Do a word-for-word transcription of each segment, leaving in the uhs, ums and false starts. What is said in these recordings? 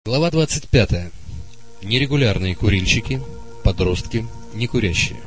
Глава двадцать пятая. Нерегулярные курильщики, подростки, некурящие.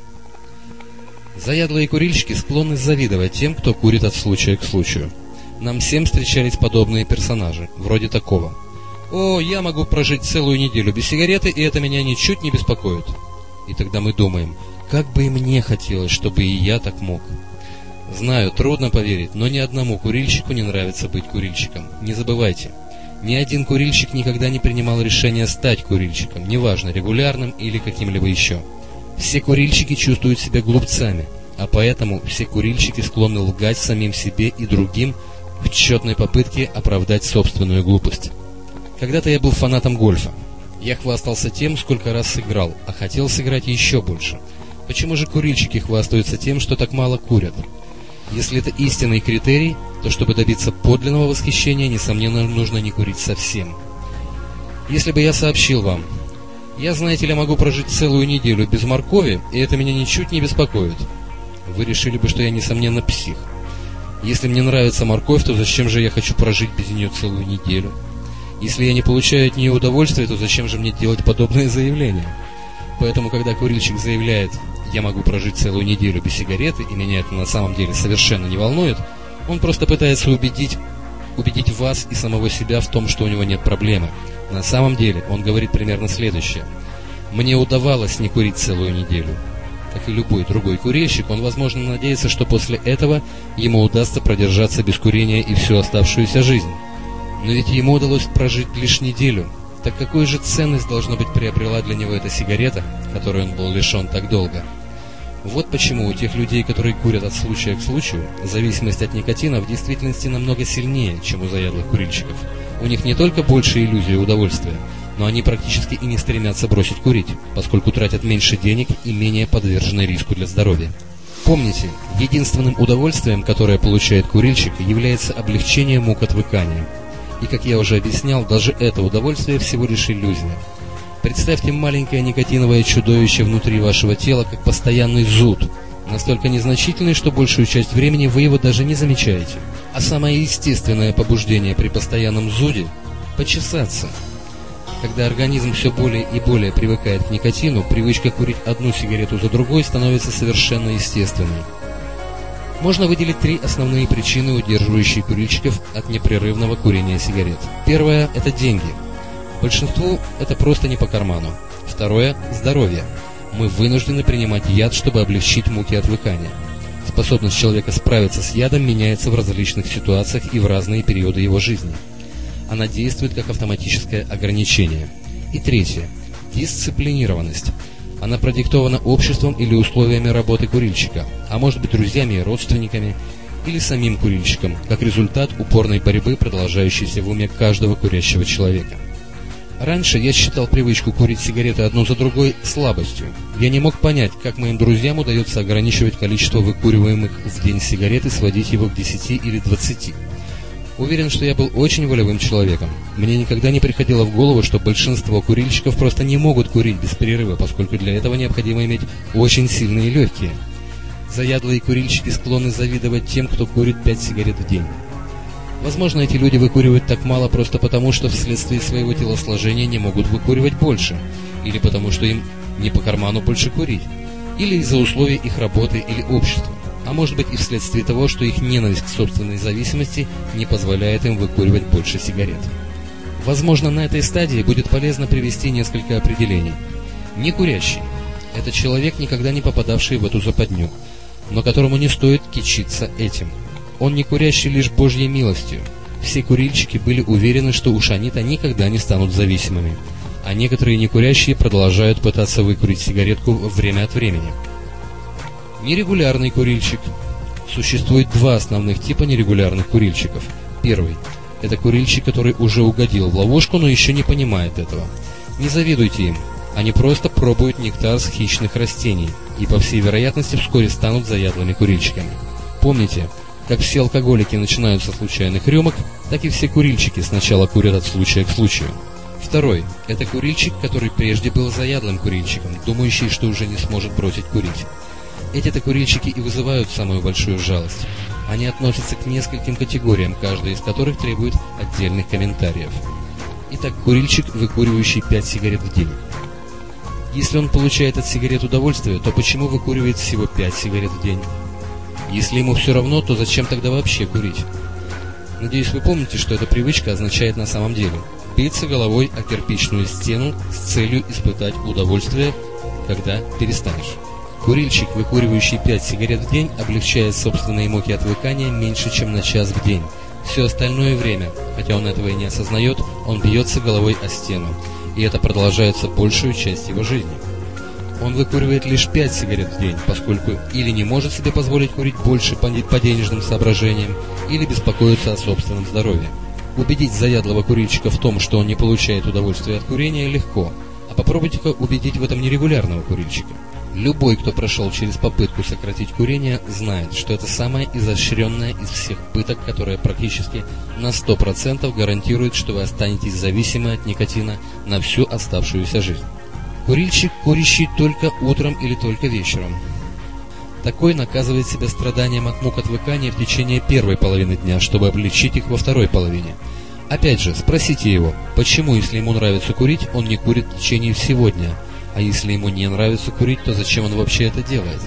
Заядлые курильщики склонны завидовать тем, кто курит от случая к случаю. Нам всем встречались подобные персонажи, вроде такого. «О, я могу прожить целую неделю без сигареты, и это меня ничуть не беспокоит». И тогда мы думаем, как бы и мне хотелось, чтобы и я так мог. Знаю, трудно поверить, но ни одному курильщику не нравится быть курильщиком. Не забывайте. Ни один курильщик никогда не принимал решение стать курильщиком, неважно, регулярным или каким-либо еще. Все курильщики чувствуют себя глупцами, а поэтому все курильщики склонны лгать самим себе и другим в тщетной попытке оправдать собственную глупость. Когда-то я был фанатом гольфа. Я хвастался тем, сколько раз сыграл, а хотел сыграть еще больше. Почему же курильщики хвастаются тем, что так мало курят? Если это истинный критерий, то чтобы добиться подлинного восхищения, несомненно, нужно не курить совсем. Если бы я сообщил вам, я, знаете ли, могу прожить целую неделю без моркови, и это меня ничуть не беспокоит, вы решили бы, что я, несомненно, псих. Если мне нравится морковь, то зачем же я хочу прожить без нее целую неделю? Если я не получаю от нее удовольствия, то зачем же мне делать подобные заявления? Поэтому, когда курильщик заявляет «я могу прожить целую неделю без сигареты, и меня это на самом деле совершенно не волнует», он просто пытается убедить, убедить вас и самого себя в том, что у него нет проблемы. На самом деле он говорит примерно следующее: «Мне удавалось не курить целую неделю». Как и любой другой курильщик, он, возможно, надеется, что после этого ему удастся продержаться без курения и всю оставшуюся жизнь. Но ведь ему удалось прожить лишь неделю. Так какую же ценность, должно быть, приобрела для него эта сигарета, которой он был лишен так долго? Вот почему у тех людей, которые курят от случая к случаю, зависимость от никотина в действительности намного сильнее, чем у заядлых курильщиков. У них не только больше иллюзии удовольствия, но они практически и не стремятся бросить курить, поскольку тратят меньше денег и менее подвержены риску для здоровья. Помните, единственным удовольствием, которое получает курильщик, является облегчение мук отвыкания. И, как я уже объяснял, даже это удовольствие всего лишь иллюзия. Представьте маленькое никотиновое чудовище внутри вашего тела, как постоянный зуд, настолько незначительный, что большую часть времени вы его даже не замечаете. А самое естественное побуждение при постоянном зуде – почесаться. Когда организм все более и более привыкает к никотину, привычка курить одну сигарету за другой становится совершенно естественной. Можно выделить три основные причины, удерживающие курильщиков от непрерывного курения сигарет. Первое – это деньги. Большинству это просто не по карману. Второе – здоровье. Мы вынуждены принимать яд, чтобы облегчить муки отвыкания. Способность человека справиться с ядом меняется в различных ситуациях и в разные периоды его жизни. Она действует как автоматическое ограничение. И третье – дисциплинированность. Она продиктована обществом или условиями работы курильщика, а может быть друзьями и родственниками, или самим курильщиком, как результат упорной борьбы, продолжающейся в уме каждого курящего человека. Раньше я считал привычку курить сигареты одну за другой слабостью. Я не мог понять, как моим друзьям удается ограничивать количество выкуриваемых в день сигарет и сводить его к десяти или двадцати. Уверен, что я был очень волевым человеком. Мне никогда не приходило в голову, что большинство курильщиков просто не могут курить без перерыва, поскольку для этого необходимо иметь очень сильные легкие. Заядлые курильщики склонны завидовать тем, кто курит пять сигарет в день. Возможно, эти люди выкуривают так мало просто потому, что вследствие своего телосложения не могут выкуривать больше, или потому, что им не по карману больше курить, или из-за условий их работы или общества, а может быть и вследствие того, что их ненависть к собственной зависимости не позволяет им выкуривать больше сигарет. Возможно, на этой стадии будет полезно привести несколько определений. Некурящий – это человек, никогда не попадавший в эту западню, но которому не стоит кичиться этим. Он не курящий лишь Божьей милостью. Все курильщики были уверены, что уж они-то никогда не станут зависимыми, а некоторые некурящие продолжают пытаться выкурить сигаретку время от времени. Нерегулярный курильщик. Существует два основных типа нерегулярных курильщиков. Первый – это курильщик, который уже угодил в ловушку, но еще не понимает этого. Не завидуйте им. Они просто пробуют нектар с хищных растений и, по всей вероятности, вскоре станут заядлыми курильщиками. Помните, как все алкоголики начинают со случайных рюмок, так и все курильщики сначала курят от случая к случаю. Второй – это курильщик, который прежде был заядлым курильщиком, думающий, что уже не сможет бросить курить. Эти-то курильщики и вызывают самую большую жалость. Они относятся к нескольким категориям, каждая из которых требует отдельных комментариев. Итак, курильщик, выкуривающий пять сигарет в день. Если он получает от сигарет удовольствие, то почему выкуривает всего пять сигарет в день? Если ему все равно, то зачем тогда вообще курить? Надеюсь, вы помните, что эта привычка означает на самом деле биться головой о кирпичную стену с целью испытать удовольствие, когда перестанешь. Курильщик, выкуривающий пять сигарет в день, облегчает собственные муки отвыкания меньше, чем на час в день. Все остальное время, хотя он этого и не осознает, он бьется головой о стену, и это продолжается большую часть его жизни. Он выкуривает лишь пять сигарет в день, поскольку или не может себе позволить курить больше по денежным соображениям, или беспокоится о собственном здоровье. Убедить заядлого курильщика в том, что он не получает удовольствия от курения, легко, а попробуйте-ка убедить в этом нерегулярного курильщика. Любой, кто прошел через попытку сократить курение, знает, что это самая изощренная из всех пыток, которая практически на сто процентов гарантирует, что вы останетесь зависимы от никотина на всю оставшуюся жизнь. Курильщик, курящий только утром или только вечером. Такой наказывает себя страданием от мук отвыкания в течение первой половины дня, чтобы облегчить их во второй половине. Опять же, спросите его, почему, если ему нравится курить, он не курит в течение всего дня, а если ему не нравится курить, то зачем он вообще это делает?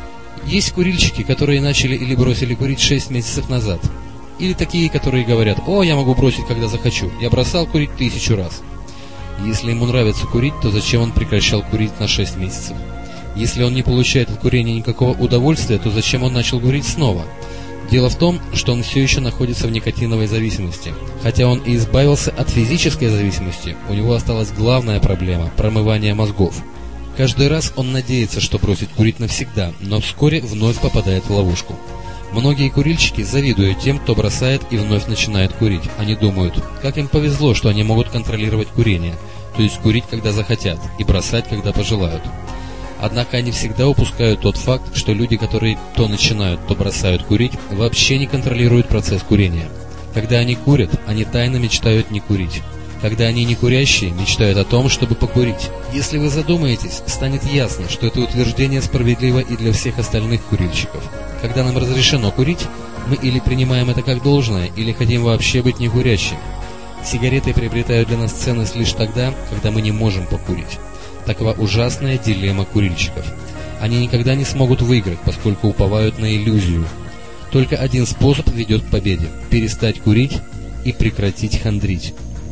Есть курильщики, которые начали или бросили курить шесть месяцев назад. Или такие, которые говорят: «О, я могу бросить, когда захочу. Я бросал курить тысячу раз». Если ему нравится курить, то зачем он прекращал курить на шесть месяцев? Если он не получает от курения никакого удовольствия, то зачем он начал курить снова? Дело в том, что он все еще находится в никотиновой зависимости. Хотя он и избавился от физической зависимости, у него осталась главная проблема – промывание мозгов. Каждый раз он надеется, что бросит курить навсегда, но вскоре вновь попадает в ловушку. Многие курильщики завидуют тем, кто бросает и вновь начинает курить. Они думают, как им повезло, что они могут контролировать курение, то есть курить, когда захотят, и бросать, когда пожелают. Однако они всегда упускают тот факт, что люди, которые то начинают, то бросают курить, вообще не контролируют процесс курения. Когда они курят, они тайно мечтают не курить. Когда они не курящие, мечтают о том, чтобы покурить. Если вы задумаетесь, станет ясно, что это утверждение справедливо и для всех остальных курильщиков. Когда нам разрешено курить, мы или принимаем это как должное, или хотим вообще быть не курящими. Сигареты приобретают для нас ценность лишь тогда, когда мы не можем покурить. Такова ужасная дилемма курильщиков. Они никогда не смогут выиграть, поскольку уповают на иллюзию. Только один способ ведет к победе – перестать курить и прекратить хандрить.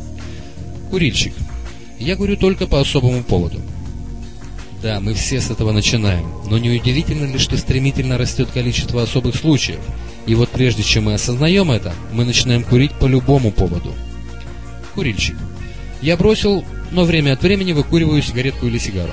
Курильщик. Я курю только по особому поводу. Да, мы все с этого начинаем, но не удивительно ли, что стремительно растет количество особых случаев? И вот прежде чем мы осознаем это, мы начинаем курить по любому поводу. Курильщик. Я бросил, но время от времени выкуриваю сигаретку или сигару.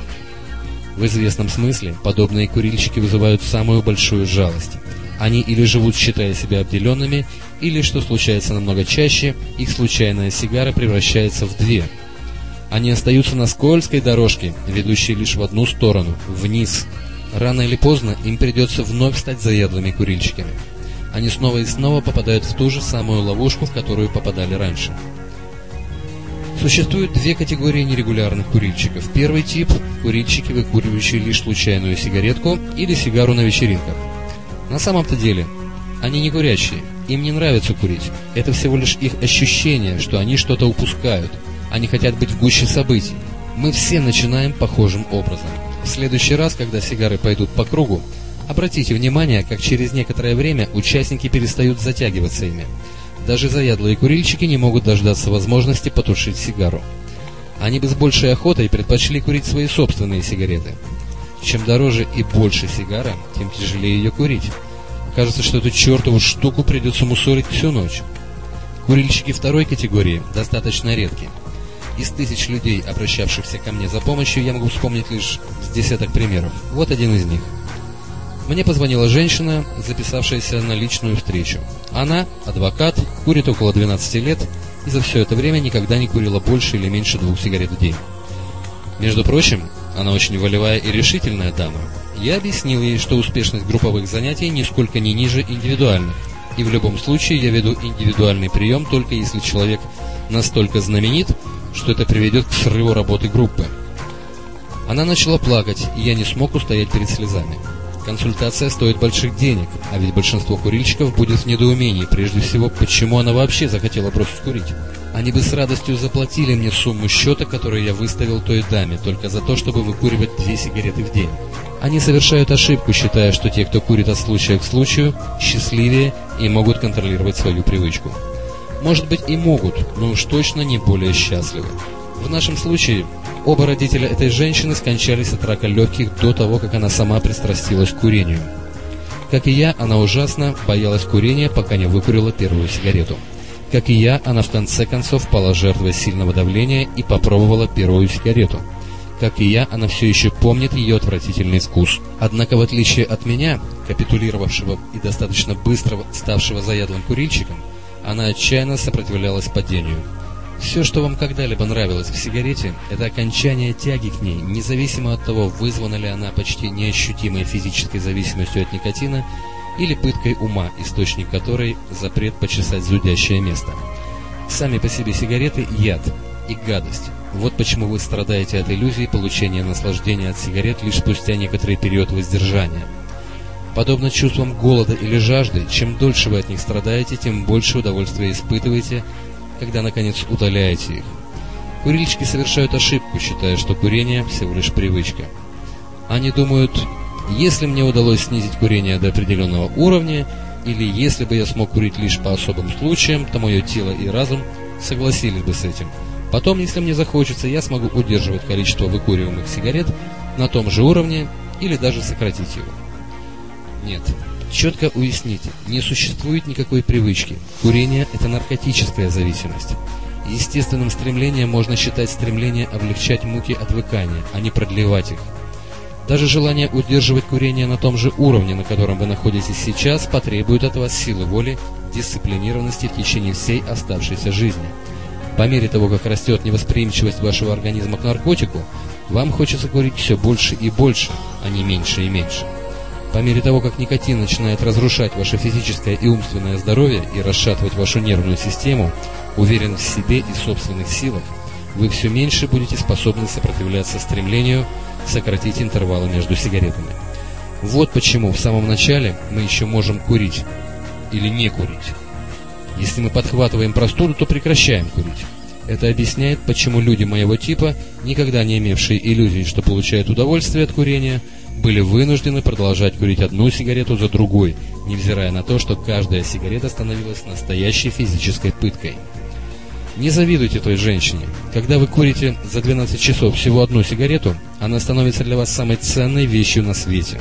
В известном смысле подобные курильщики вызывают самую большую жалость. Они или живут, считая себя обделенными, или, что случается намного чаще, их случайная сигара превращается в две. Они остаются на скользкой дорожке, ведущей лишь в одну сторону, вниз. Рано или поздно им придется вновь стать заядлыми курильщиками. Они снова и снова попадают в ту же самую ловушку, в которую попадали раньше. Существует две категории нерегулярных курильщиков. Первый тип – курильщики, выкуривающие лишь случайную сигаретку или сигару на вечеринках. На самом-то деле, они не курящие, им не нравится курить. Это всего лишь их ощущение, что они что-то упускают. Они хотят быть в гуще событий. Мы все начинаем похожим образом. В следующий раз, когда сигары пойдут по кругу, обратите внимание, как через некоторое время участники перестают затягиваться ими. Даже заядлые курильщики не могут дождаться возможности потушить сигару. Они бы с большей охотой предпочли курить свои собственные сигареты. Чем дороже и больше сигара, тем тяжелее ее курить. Кажется, что эту чертову штуку придется мусорить всю ночь. Курильщики второй категории достаточно редки. Из тысяч людей, обращавшихся ко мне за помощью, я могу вспомнить лишь с десяток примеров. Вот один из них. Мне позвонила женщина, записавшаяся на личную встречу. Она, адвокат, курит около двенадцати лет и за все это время никогда не курила больше или меньше двух сигарет в день. Между прочим, она очень волевая и решительная дама. Я объяснил ей, что успешность групповых занятий нисколько не ниже индивидуальных, и в любом случае я веду индивидуальный прием только если человек настолько знаменит, что это приведет к срыву работы группы. Она начала плакать, и я не смог устоять перед слезами. Консультация стоит больших денег, а ведь большинство курильщиков будет в недоумении, прежде всего, почему она вообще захотела бросить курить. Они бы с радостью заплатили мне сумму счета, которую я выставил той даме, только за то, чтобы выкуривать две сигареты в день. Они совершают ошибку, считая, что те, кто курит от случая к случаю, счастливее и могут контролировать свою привычку. Может быть, и могут, но уж точно не более счастливы. В нашем случае оба родителя этой женщины скончались от рака легких до того, как она сама пристрастилась к курению. Как и я, она ужасно боялась курения, пока не выкурила первую сигарету. Как и я, она в конце концов пала жертвой сильного давления и попробовала первую сигарету. Как и я, она все еще помнит ее отвратительный вкус. Однако, в отличие от меня, капитулировавшего и достаточно быстро ставшего заядлым курильщиком, она отчаянно сопротивлялась падению. Все, что вам когда-либо нравилось в сигарете, это окончание тяги к ней, независимо от того, вызвана ли она почти неощутимой физической зависимостью от никотина или пыткой ума, источник которой – запрет почесать зудящее место. Сами по себе сигареты – яд и гадость. Вот почему вы страдаете от иллюзии получения наслаждения от сигарет лишь спустя некоторый период воздержания. Подобно чувствам голода или жажды, чем дольше вы от них страдаете, тем больше удовольствия испытываете, когда, наконец, удаляете их. Курильщики совершают ошибку, считая, что курение всего лишь привычка. Они думают, если мне удалось снизить курение до определенного уровня, или если бы я смог курить лишь по особым случаям, то мое тело и разум согласились бы с этим. Потом, если мне захочется, я смогу удерживать количество выкуриваемых сигарет на том же уровне или даже сократить его. Нет. Четко уясните, не существует никакой привычки. Курение – это наркотическая зависимость. Естественным стремлением можно считать стремление облегчать муки отвыкания, а не продлевать их. Даже желание удерживать курение на том же уровне, на котором вы находитесь сейчас, потребует от вас силы воли, дисциплинированности в течение всей оставшейся жизни. По мере того, как растет невосприимчивость вашего организма к наркотику, вам хочется курить все больше и больше, а не меньше и меньше. По мере того, как никотин начинает разрушать ваше физическое и умственное здоровье и расшатывать вашу нервную систему, уверен в себе и собственных силах, вы все меньше будете способны сопротивляться стремлению сократить интервалы между сигаретами. Вот почему в самом начале мы еще можем курить или не курить. Если мы подхватываем простуду, то прекращаем курить. Это объясняет, почему люди моего типа, никогда не имевшие иллюзий, что получают удовольствие от курения, были вынуждены продолжать курить одну сигарету за другой, невзирая на то, что каждая сигарета становилась настоящей физической пыткой. Не завидуйте той женщине. Когда вы курите за двенадцать часов всего одну сигарету, она становится для вас самой ценной вещью на свете.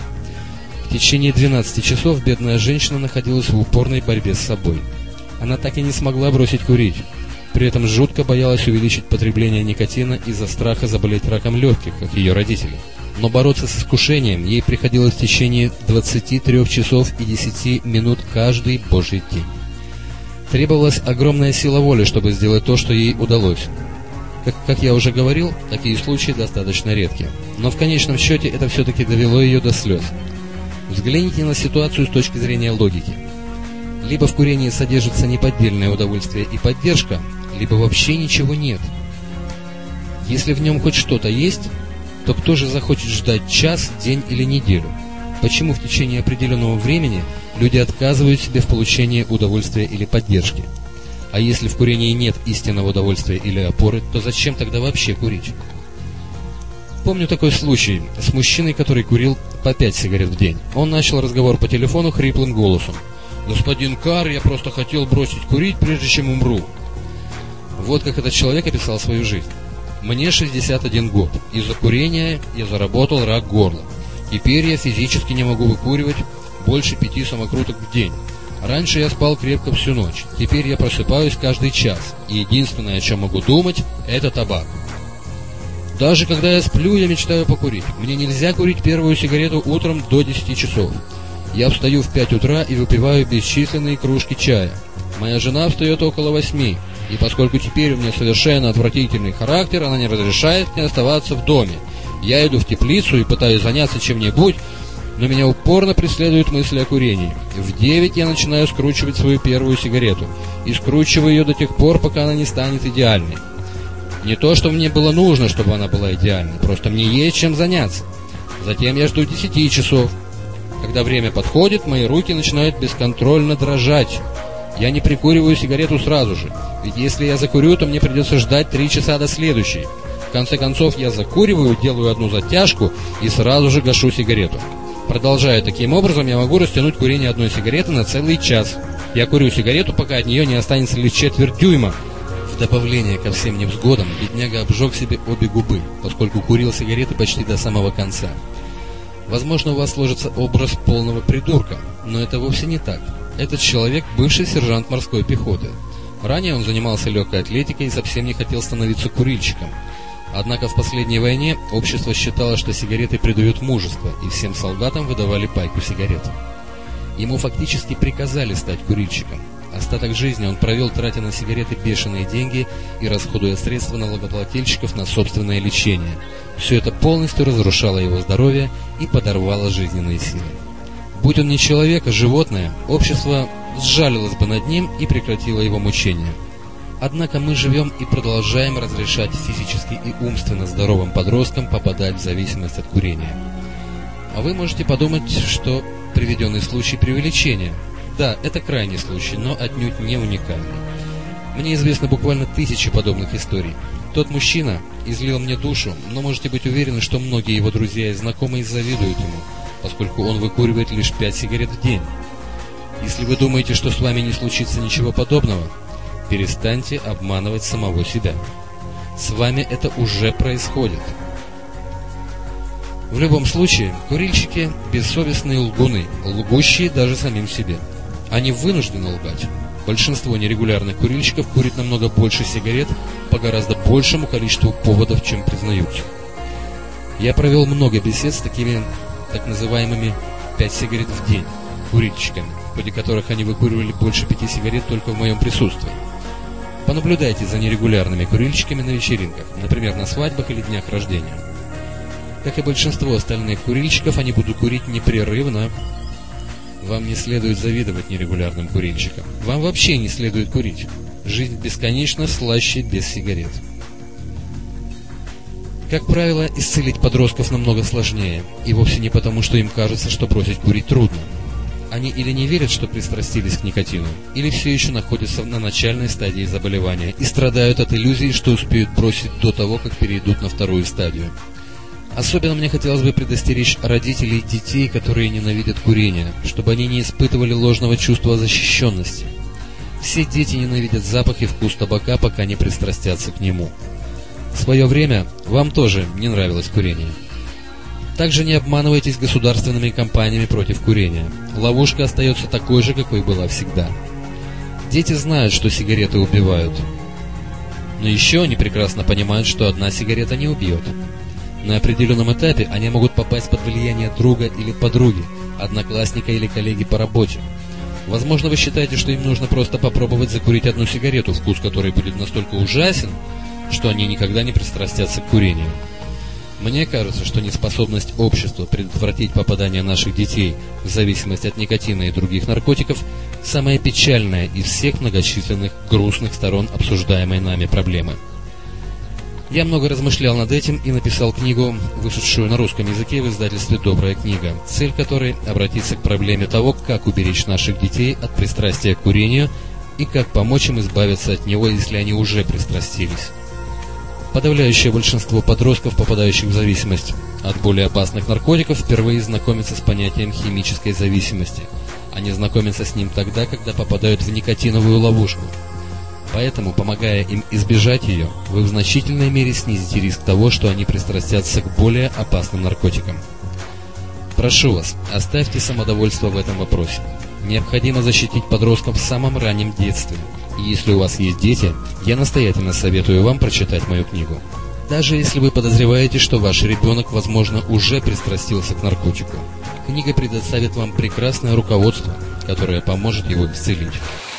В течение двенадцати часов бедная женщина находилась в упорной борьбе с собой. Она так и не смогла бросить курить. При этом жутко боялась увеличить потребление никотина из-за страха заболеть раком легких, как ее родители. Но бороться с искушением ей приходилось в течение двадцати трёх часов и десяти минут каждый божий день. Требовалась огромная сила воли, чтобы сделать то, что ей удалось. Как, как я уже говорил, такие случаи достаточно редки. Но в конечном счете это все-таки довело ее до слез. Взгляните на ситуацию с точки зрения логики. Либо в курении содержится неподдельное удовольствие и поддержка, либо вообще ничего нет. Если в нем хоть что-то есть, то кто же захочет ждать час, день или неделю? Почему в течение определенного времени люди отказывают себе в получении удовольствия или поддержки? А если в курении нет истинного удовольствия или опоры, то зачем тогда вообще курить? Помню такой случай с мужчиной, который курил по пять сигарет в день. Он начал разговор по телефону хриплым голосом. «Господин Карр, я просто хотел бросить курить, прежде чем умру». Вот как этот человек описал свою жизнь. «Мне шестьдесят один год. Из-за курения я заработал рак горла. Теперь я физически не могу выкуривать больше пяти самокруток в день. Раньше я спал крепко всю ночь. Теперь я просыпаюсь каждый час. И единственное, о чем могу думать, это табак. Даже когда я сплю, я мечтаю покурить. Мне нельзя курить первую сигарету утром до десяти часов. Я встаю в пять утра и выпиваю бесчисленные кружки чая. Моя жена встает около восьми. И поскольку теперь у меня совершенно отвратительный характер, она не разрешает мне оставаться в доме. Я иду в теплицу и пытаюсь заняться чем-нибудь, но меня упорно преследуют мысли о курении. В девять я начинаю скручивать свою первую сигарету. И скручиваю ее до тех пор, пока она не станет идеальной. Не то, что мне было нужно, чтобы она была идеальной, просто мне есть чем заняться. Затем я жду десяти часов. Когда время подходит, мои руки начинают бесконтрольно дрожать. Я не прикуриваю сигарету сразу же, ведь если я закурю, то мне придется ждать три часа до следующей. В конце концов, я закуриваю, делаю одну затяжку и сразу же гашу сигарету. Продолжая таким образом, я могу растянуть курение одной сигареты на целый час. Я курю сигарету, пока от нее не останется лишь четверть дюйма. В добавление ко всем невзгодам, бедняга обжег себе обе губы, поскольку курил сигареты почти до самого конца. Возможно, у вас сложится образ полного придурка, но это вовсе не так. Этот человек – бывший сержант морской пехоты. Ранее он занимался легкой атлетикой и совсем не хотел становиться курильщиком. Однако в последней войне общество считало, что сигареты придают мужество, и всем солдатам выдавали пайку сигарет. Ему фактически приказали стать курильщиком. Остаток жизни он провел, тратя на сигареты бешеные деньги и расходуя средства налогоплательщиков на собственное лечение. Все это полностью разрушало его здоровье и подорвало жизненные силы. Будь он не человек, а животное, общество сжалилось бы над ним и прекратило его мучения. Однако мы живем и продолжаем разрешать физически и умственно здоровым подросткам попадать в зависимость от курения. А вы можете подумать, что приведенный случай преувеличения. Да, это крайний случай, но отнюдь не уникальный. Мне известно буквально тысячи подобных историй. Тот мужчина излил мне душу, но можете быть уверены, что многие его друзья и знакомые завидуют ему, поскольку он выкуривает лишь пять сигарет в день. Если вы думаете, что с вами не случится ничего подобного, перестаньте обманывать самого себя. С вами это уже происходит. В любом случае, курильщики – бессовестные лгуны, лгущие даже самим себе. Они вынуждены лгать. Большинство нерегулярных курильщиков курит намного больше сигарет по гораздо большему количеству поводов, чем признаются. Я провел много бесед с такими так называемыми «пять сигарет в день» курильщиками, в ходе которых они выкуривали больше пяти сигарет только в моем присутствии. Понаблюдайте за нерегулярными курильщиками на вечеринках, например, на свадьбах или днях рождения. Как и большинство остальных курильщиков, они будут курить непрерывно. Вам не следует завидовать нерегулярным курильщикам. Вам вообще не следует курить. Жизнь бесконечно слаще без сигарет. Как правило, исцелить подростков намного сложнее, и вовсе не потому, что им кажется, что бросить курить трудно. Они или не верят, что пристрастились к никотину, или все еще находятся на начальной стадии заболевания и страдают от иллюзии, что успеют бросить до того, как перейдут на вторую стадию. Особенно мне хотелось бы предостеречь родителей детей, которые ненавидят курение, чтобы они не испытывали ложного чувства защищенности. Все дети ненавидят запах и вкус табака, пока не пристрастятся к нему. В свое время вам тоже не нравилось курение. Также не обманывайтесь государственными кампаниями против курения. Ловушка остается такой же, какой была всегда. Дети знают, что сигареты убивают. Но еще они прекрасно понимают, что одна сигарета не убьет. На определенном этапе они могут попасть под влияние друга или подруги, одноклассника или коллеги по работе. Возможно, вы считаете, что им нужно просто попробовать закурить одну сигарету, вкус которой будет настолько ужасен, что они никогда не пристрастятся к курению. Мне кажется, что неспособность общества предотвратить попадание наших детей в зависимость от никотина и других наркотиков – самая печальная из всех многочисленных грустных сторон обсуждаемой нами проблемы. Я много размышлял над этим и написал книгу, вышедшую на русском языке в издательстве «Добрая книга», цель которой – обратиться к проблеме того, как уберечь наших детей от пристрастия к курению и как помочь им избавиться от него, если они уже пристрастились. Подавляющее большинство подростков, попадающих в зависимость от более опасных наркотиков, впервые знакомятся с понятием химической зависимости. Они знакомятся с ним тогда, когда попадают в никотиновую ловушку. Поэтому, помогая им избежать ее, вы в значительной мере снизите риск того, что они пристрастятся к более опасным наркотикам. Прошу вас, оставьте самодовольство в этом вопросе. Необходимо защитить подростков в самом раннем детстве. И если у вас есть дети, я настоятельно советую вам прочитать мою книгу. Даже если вы подозреваете, что ваш ребенок, возможно, уже пристрастился к наркотику. Книга предоставит вам прекрасное руководство, которое поможет его исцелить.